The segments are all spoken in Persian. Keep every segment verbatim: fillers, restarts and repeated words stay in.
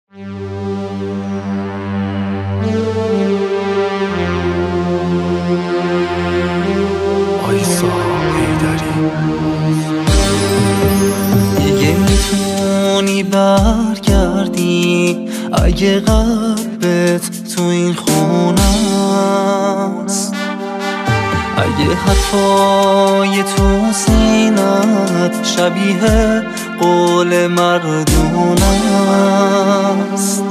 آیسا حیدری. دیگه میتونی برگردی اگه قلبت تو این خونه است، اگه حرفای تو سینت شبیه قول مردونه است.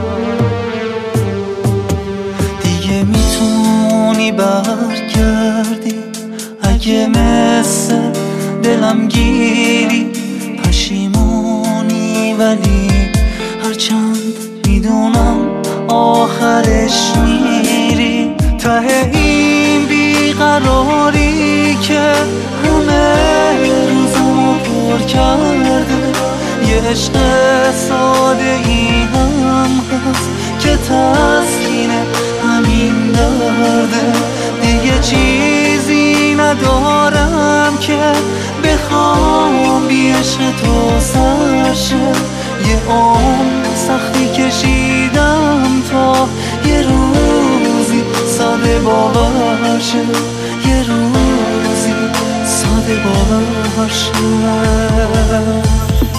دیگه میتونی برگردی اگه مثل دلم گیری پشیمونی، ولی هرچند میدونم آخرش میری. ته این بیقراری که همه روزمو پر کرده، یه عشق ساده ای هم هست که تسکین همین درده. دیگه چیزی ندارم که بخوام بی عشق تو سرشه. یه عمر سختی کشیدم تا یه روزی ساده باور شه، یه روزی ساده باور شه.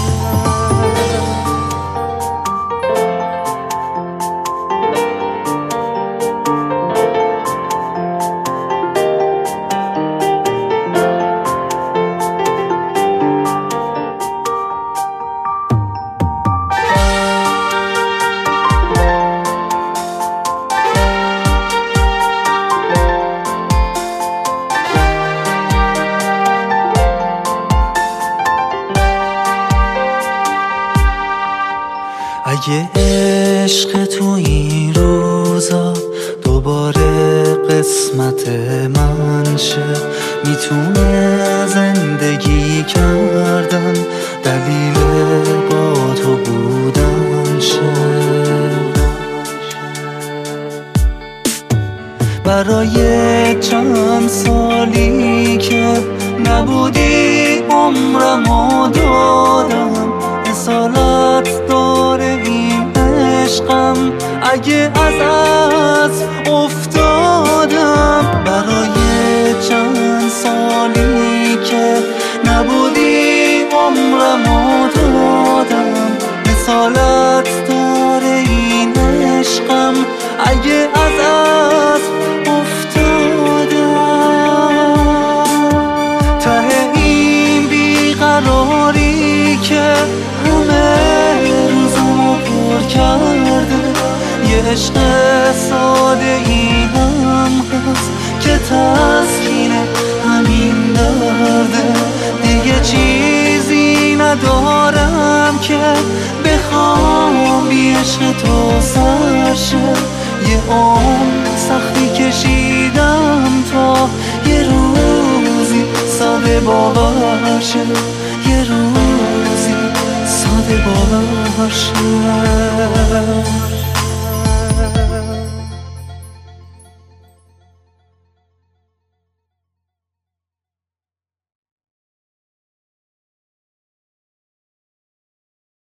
اگه عشق تو این روزا دوباره قسمت من شه، میتونه زندگی کردن دلیل با تو بودن شه. برای چند سالی که نبودی عمرمو دادم، اصالت داره این عشقم اگه از از افتادم. برای چند سالی که نبودی عمرمو دادم، اصالت داره این عشقم اگه از از افتادم. ته این بیقراری که یه عشق ساده ای هم هست که تسکین همین درده. دیگه چیزی ندارم که بخوام بی عشق تو سرشه. یه عمر سختی کشیدم تا یه روزی ساده باور شه، یه روزی ساده باور شه.